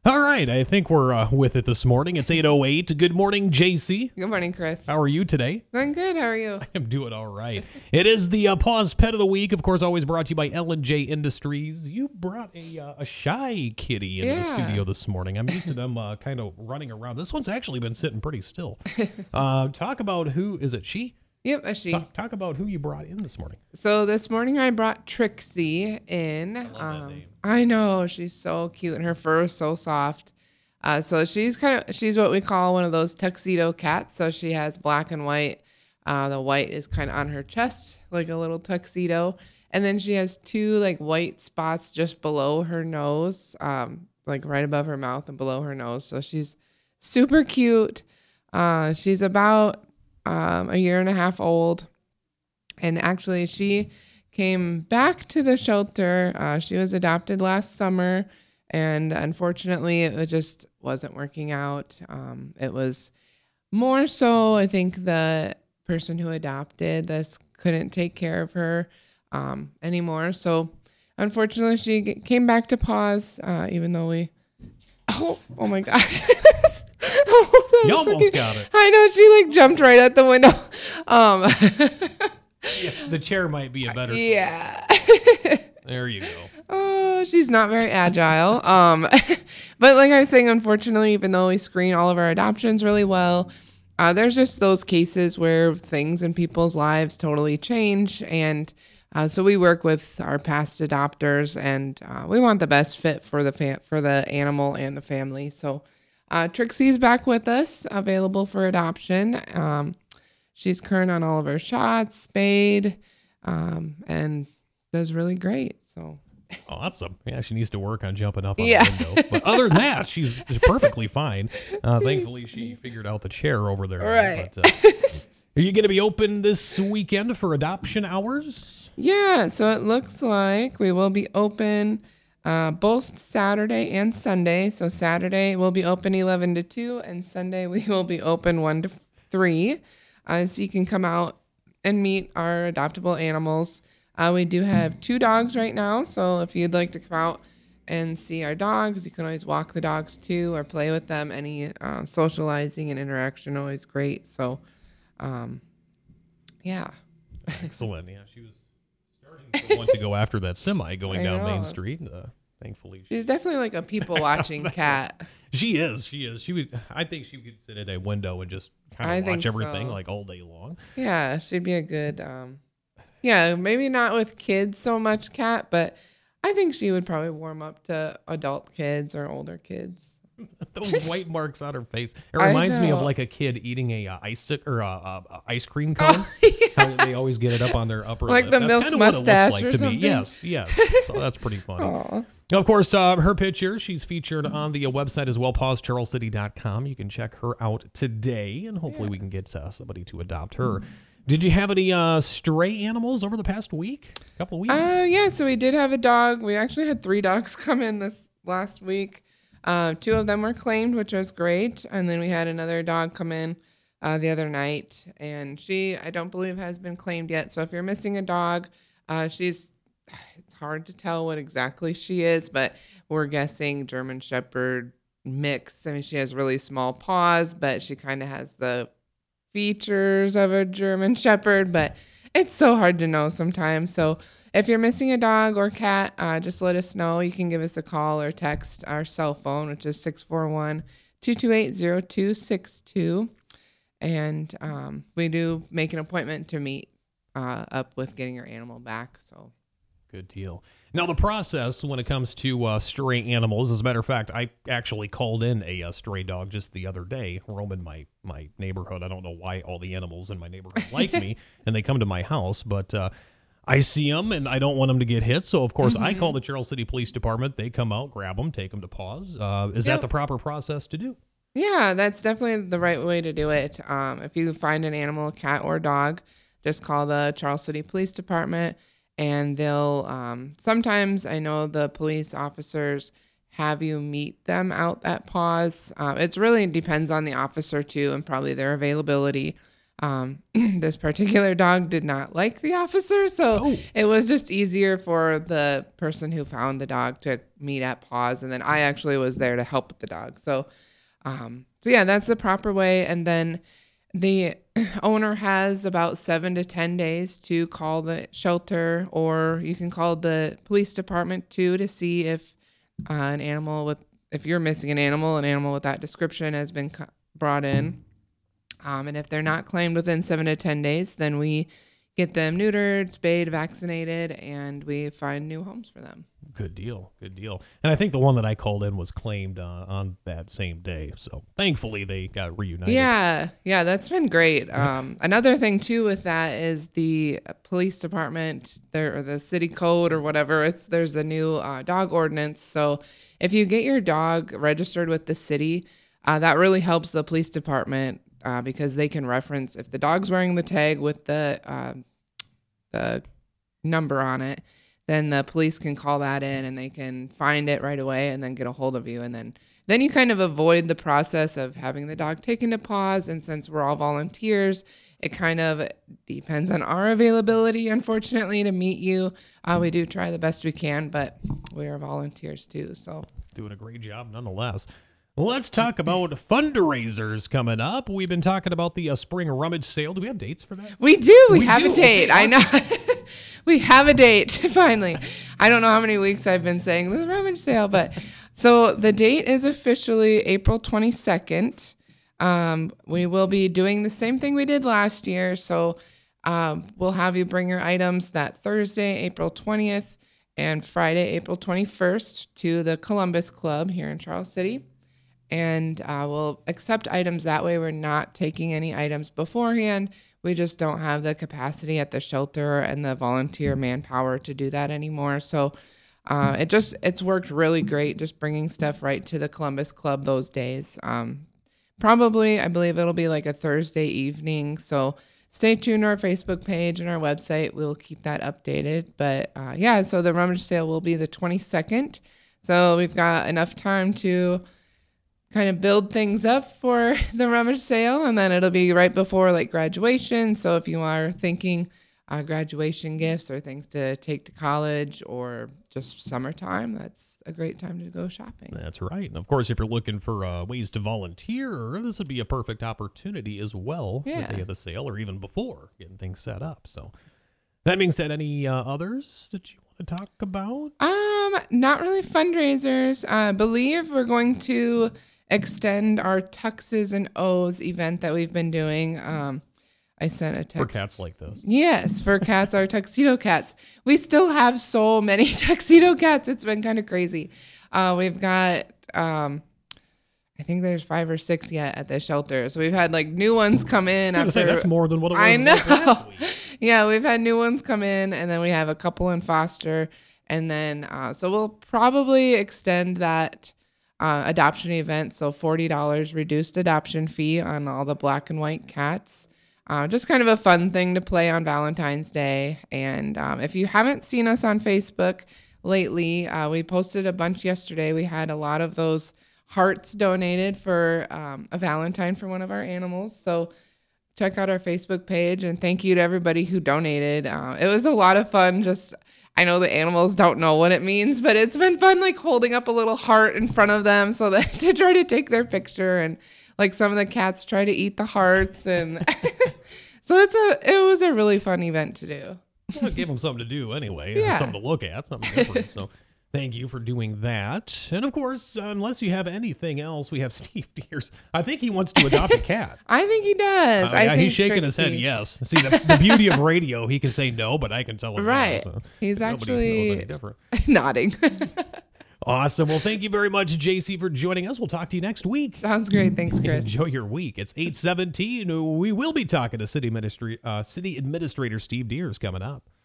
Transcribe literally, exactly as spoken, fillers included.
All right, I think we're uh, with it this morning. It's eight oh eight. Good morning, J C. Good morning, Chris. How are you today? Going good. How are you? I am doing all right. It is the uh, Paws Pet of the Week, of course, always brought to you by L and J Industries. You brought a uh, a shy kitty into Yeah. the studio this morning. I'm used to them uh, kind of running around. This one's actually been sitting pretty still. Uh, talk about who, is it she? Yep, a she. Talk, talk about who you brought in this morning. So this morning I brought Trixie in. I love that name. I know, she's so cute and her fur is so soft. Uh, so she's kind of she's what we call one of those tuxedo cats. So she has black and white. Uh, the white is kind of on her chest, like a little tuxedo, and then she has two like white spots just below her nose, um, like right above her mouth and below her nose. So she's super cute. Uh, she's about um, a year and a half old, and actually she came back to the shelter. Uh, she was adopted last summer. And unfortunately, it just wasn't working out. Um, it was more so, I think, the person who adopted this couldn't take care of her um, anymore. So unfortunately, she g- came back to Paws, uh, even though we... Oh, oh my gosh. Oh, that You was so almost cute. got it. I know, she like jumped right at the window. Um, Yeah, the chair might be a better. yeah. There you go. Oh, she's not very agile. Um, but like I was saying, unfortunately, even though we screen all of our adoptions really well, uh, there's just those cases where things in people's lives totally change. And uh, so we work with our past adopters, and uh, we want the best fit for the fam- for the animal and the family. So uh, Trixie's back with us, available for adoption. Um, she's current on all of her shots, spayed, um, and does really great. So Awesome. Yeah, she needs to work on jumping up on Yeah. the window. But other than that, she's perfectly fine. Uh, thankfully, she figured out the chair over there. Right. But, uh, are you going to be open this weekend for adoption hours? yeah, so it looks like we will be open uh, both Saturday and Sunday. So Saturday we'll be open eleven to two, and Sunday we will be open one to three. Uh, so you can come out and meet our adoptable animals. Uh, we do have two dogs right now, so if you'd like to come out and see our dogs, you can always walk the dogs too or play with them. Any uh, socializing and interaction always great. So, um, yeah. Excellent. Yeah, she was starting to want to go after that semi going I down know. Main Street. Uh, thankfully, she, She's definitely like a people-watching cat. she is. She is. She would. I think she could sit at a window and just kind I of think watch everything so. like all day long. Yeah, she'd be a good, um, yeah, maybe not with kids so much cat, but I think she would probably warm up to adult kids or older kids. Those white marks on her face. It I reminds me of know. like a kid eating a uh, ice or a, uh, uh, ice cream cone. How they always get it up on their upper Like lip. the That's milk kinda what it looks mustache like or to something? me. Yes, yes. So that's pretty funny. Aw. Of course, uh, her picture, she's featured on the uh, website as well, paws charles city dot com. You can check her out today, and hopefully we can get uh, somebody to adopt her. Did you have any uh, stray animals over the past week? A couple of weeks? Uh, yeah, so we did have a dog. We actually had three dogs come in this last week. Uh, two of them were claimed, which was great. And then we had another dog come in uh, the other night. And she, I don't believe, has been claimed yet. So if you're missing a dog, uh, she's, it's hard to tell what exactly she is, but we're guessing German Shepherd mix. I mean, she has really small paws, but she kind of has the features of a German Shepherd, but it's so hard to know sometimes. So if you're missing a dog or cat, uh, just let us know. You can give us a call or text our cell phone, which is six four one, two two eight, zero two six two. And um, we do make an appointment to meet uh, up with getting your animal back. So Good deal. Now, the process when it comes to uh, stray animals, as a matter of fact, I actually called in a, uh stray dog just the other day, roaming my, my neighborhood. I don't know why all the animals in my neighborhood like me, and they come to my house, but uh, I see them, and I don't want them to get hit. So, of course, Mm-hmm. I call the Charles City Police Department. They come out, grab them, take them to Paws. Uh, is Yep. that the proper process to do? yeah, that's definitely the right way to do it. Um, if you find an animal, cat or dog, just call the Charles City Police Department. And they'll, um, sometimes I know the police officers have you meet them out at Paws. Uh, it's really depends on the officer too, and probably their availability. Um, this particular dog did not like the officer, so Oh. it was just easier for the person who found the dog to meet at paws, and then I actually was there to help with the dog. So, um, so yeah, that's the proper way. And then the owner has about seven to ten days to call the shelter, or you can call the police department too to see if uh, an animal with, if you're missing an animal, an animal with that description has been co- brought in. Um, and if they're not claimed within seven to ten days, then we get them neutered, spayed, vaccinated, and we find new homes for them. Good deal. Good deal. And I think the one that I called in was claimed uh, on that same day. So thankfully they got reunited. Yeah. Yeah. That's been great. Um, another thing too with that is the police department there, or the city code or whatever. It's, there's a new uh, dog ordinance. So if you get your dog registered with the city, uh, that really helps the police department uh, because they can reference if the dog's wearing the tag with the, uh, the number on it, then the police can call that in and they can find it right away and then get a hold of you. And then, then you kind of avoid the process of having the dog taken to paws. And since we're all volunteers, it kind of depends on our availability, unfortunately, to meet you. Uh, we do try the best we can, but we are volunteers too. So Doing a great job nonetheless. Let's talk about fundraisers coming up. We've been talking about the uh, spring rummage sale. Do we have dates for that? we do. We, We have do. a date. Okay, I know. We have a date finally. I don't know how many weeks I've been saying the rummage sale, but so the date is officially April twenty-second. Um, we will be doing the same thing we did last year. So um, we'll have you bring your items that Thursday, April twentieth, and Friday, April twenty-first, to the Columbus Club here in Charles City. And uh, we'll accept items that way. We're not taking any items beforehand. We just don't have the capacity at the shelter and the volunteer manpower to do that anymore. So uh, it just, it's worked really great just bringing stuff right to the Columbus Club those days. Um, probably, I believe it'll be like a Thursday evening. So stay tuned to our Facebook page and our website. We'll keep that updated. But uh, yeah, so the rummage sale will be the twenty-second. So we've got enough time to kind of build things up for the rummage sale, and then it'll be right before like graduation. So if you are thinking uh, graduation gifts or things to take to college or just summertime, that's a great time to go shopping. That's right. And of course, if you're looking for uh, ways to volunteer, this would be a perfect opportunity as well. Yeah. The day of the sale or even before getting things set up. So that being said, any uh, others that you want to talk about? Um, not really fundraisers. I uh, believe we're going to extend our Tuxes and O's event that we've been doing. Um, I sent a text. For cats like this. Yes, for cats, our tuxedo cats. We still have so many tuxedo cats. It's been kind of crazy. Uh, we've got, um, I think there's five or six yet at the shelter. So we've had like new ones come in. I was going to say, that's more than what it was I know. like last week. Yeah, we've had new ones come in, and then we have a couple in foster. And then, uh, so we'll probably extend that Uh, adoption event, so forty dollars reduced adoption fee on all the black and white cats. Uh, just kind of a fun thing to play on Valentine's Day. And um, if you haven't seen us on Facebook lately, uh, we posted a bunch yesterday. We had a lot of those hearts donated for um, a Valentine for one of our animals. So check out our Facebook page, and thank you to everybody who donated. Uh, it was a lot of fun. Just I know the animals don't know what it means, but it's been fun, like holding up a little heart in front of them so that to try to take their picture, and like some of the cats try to eat the hearts, and so it's a it was a really fun event to do. Well, give them something to do anyway. Yeah. Something to look at, something different. So thank you for doing that. And of course, unless you have anything else, we have Steve Deers. I think he wants to adopt a cat. I think he does. Uh, I yeah, think he's shaking his head Trixie- yes. See, the, the beauty of radio, he can say no, but I can tell him Right. no. So He's nobody actually- knows any different. nodding. Awesome. Well, thank you very much, J C, for joining us. We'll talk to you next week. Sounds great. Thanks, Chris. Enjoy your week. It's eight seventeen. We will be talking to City Ministry, uh, City Administrator Steve Deers coming up.